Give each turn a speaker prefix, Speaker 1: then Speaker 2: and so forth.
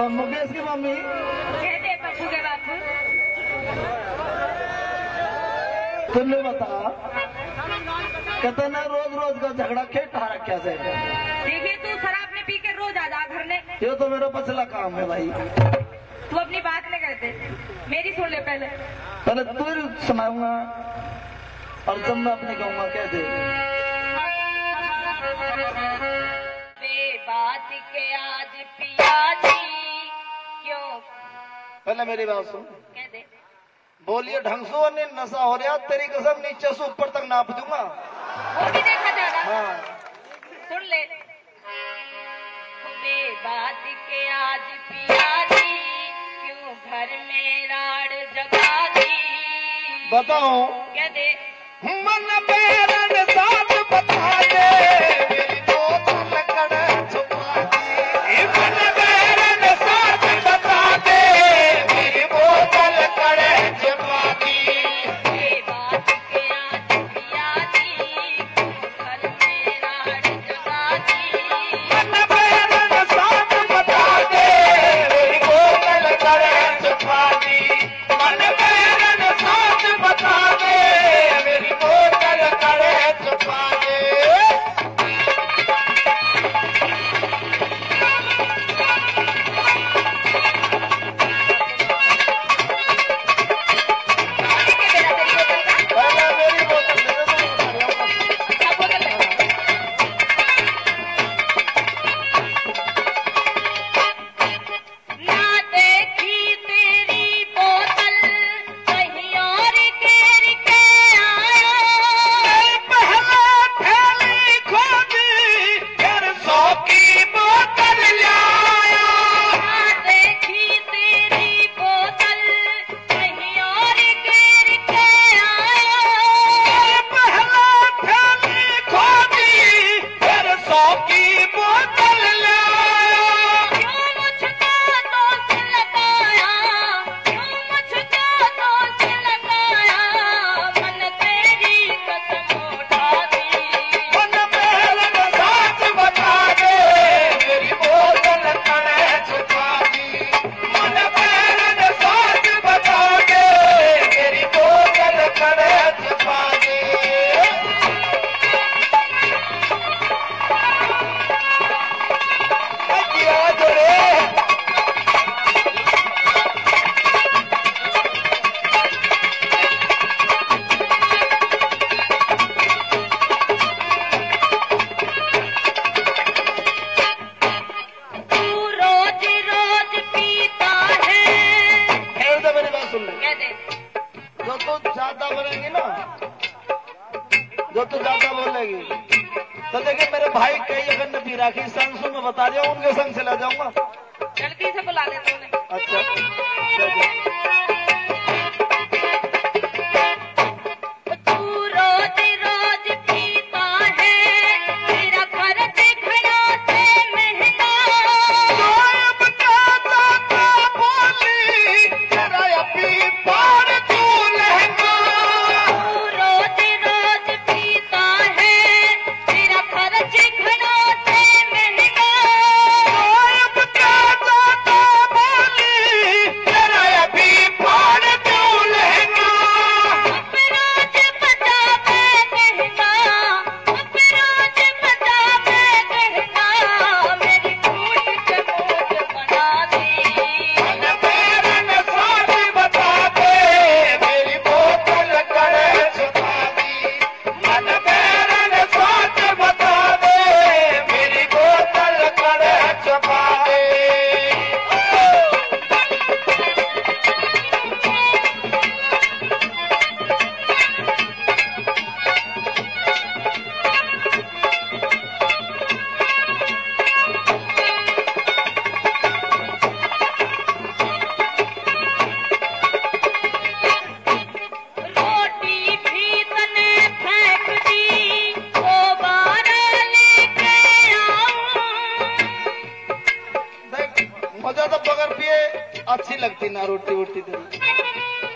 Speaker 1: मुकेश की मम्मी
Speaker 2: कहते पप्पू के बापू।
Speaker 1: तुमने बता कहते ना रोज रोज का झगड़ा खेटा रखा से।
Speaker 2: देखिए तू शराब में पी के रोज आ जा घर में।
Speaker 1: ये तो मेरा पछला काम है भाई।
Speaker 2: तू अपनी बात नहीं करते, मेरी सुन ले पहले।
Speaker 1: पहले तू सुनाऊंगा और जब मैं अपने कहूंगा कह दे।
Speaker 2: बात के आज पिया जी क्यों।
Speaker 1: पहले मेरी बात सुन।
Speaker 2: कह दे।
Speaker 1: बोलिए ढंग से और नशा हो रहा तेरी कसम नीचे से ऊपर तक नाप दूंगा।
Speaker 2: वो भी देखा जाएगा।
Speaker 1: हाँ
Speaker 2: सुन ले। बात के आज पिया जी क्यों घर में राड़ जगा दी।
Speaker 1: बताओ
Speaker 2: कह दे।
Speaker 1: मन पैरन साथ बता दे मेरी बोतल कड़ छुपा दे। मन पैरन साथ बता दे मेरी बोतल कड़ छुपा दी।
Speaker 2: बात के आज पिया जी घर में राड़ जगा दी।
Speaker 1: मन पैरन साथ बता दे मेरी बोतल कड़ छुपा दी। मन पैरन साथ बता दे मेरी बोतल कड़ छुपा दे। पहले मेरी बोतल दे दो,
Speaker 2: अच्छा बोतल ले। ना देखी तेरी बोतल कहीं और गिर के आया।
Speaker 1: पहले थैली खोदी फिर 100 की बोतल लाया।
Speaker 2: ना देखी तेरी बोतल कहीं और गिर के आया।
Speaker 1: पहले थैली खोदी फिर 100 की बोतल लाया।
Speaker 2: क्यों मुझको दोष लगाया, क्यों मुझको दोष लगाया। मन तेरी कसम उठा दी।
Speaker 1: मन पैरन साथ बता दे मेरी बोतल कड़ छुपा दी। मन पैरन साथ बता दे मेरी बोतल कड़ छुपा दे। किया जोड़े
Speaker 2: तू रोज रोज पीता है।
Speaker 1: फिर से मेरी बात सुन ले।
Speaker 2: कह दे।
Speaker 1: जो तू ज्यादा बोलेंगी ना, जो तू ज्यादा बोलेगी तो देखिए मेरे भाई कई अगर ने पी राखी संग सुन मैं बता रहा हूँ उनके संग से ले जाऊंगा।
Speaker 2: जल्दी से बुला दे तूने।
Speaker 1: अच्छा
Speaker 2: तू रोज रोज पीता है, तेरा खर्च घड़ा से महंगा।
Speaker 1: बोली तेरा अपनी पार तू लहंगा।
Speaker 2: तू रोज रोज पीता है, तेरा खर्च घड़ा से महंगा।
Speaker 1: बोली तेरा अभी पार तू लहंगा।
Speaker 2: अपराध बचा मैं कहना, अपराध बचा मैं कहना। मेरी फूट के मूठ बना दी।
Speaker 1: मन पैरन साथ बता दे मेरी बोतल कड़ छुपा दी। मन पैरन साथ बता दे मेरी बोतल कड़ छुपा दे।
Speaker 2: रोटी भी तने फेंक दी, दोबारा लेके आऊं।
Speaker 1: देख, मजा तो बगैर पिए अच्छी लगती ना रोटी वोटी तेरी।